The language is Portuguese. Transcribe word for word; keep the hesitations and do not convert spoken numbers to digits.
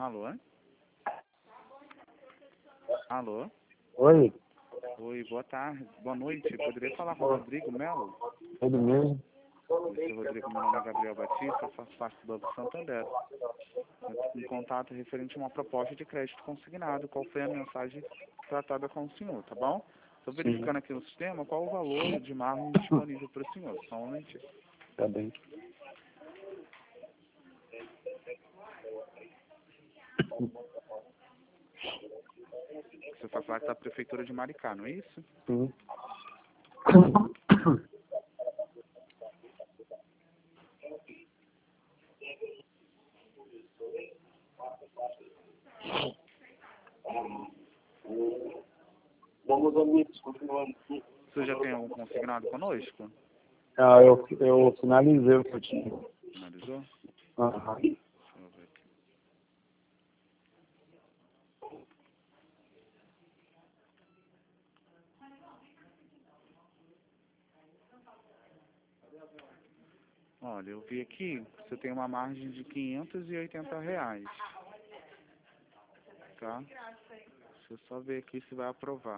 Alô? Alô? Oi, Oi, boa tarde. Boa noite. Poderia falar com o Rodrigo Melo? tudo mesmo? Oi, seu Rodrigo, meu nome é Gabriel Batista, eu faço parte do Banco Santander. Eu estou em contato referente a uma proposta de crédito consignado. Qual foi a mensagem tratada com o senhor, tá bom? Estou Sim, verificando aqui no sistema qual o valor de margem disponível para o senhor. Só um momentinho. tá bem. Você faz parte da Prefeitura de Maricá, não é isso? Sim. Vamos, amigos, continuando. Você já tem algum consignado conosco? Ah, eu, eu finalizei o que eu tinha. Finalizou? Aham. Deixa eu ver aqui. Olha, eu vi aqui, você tem uma margem de quinhentos e oitenta reais. Tá? Deixa eu só ver aqui se vai aprovar.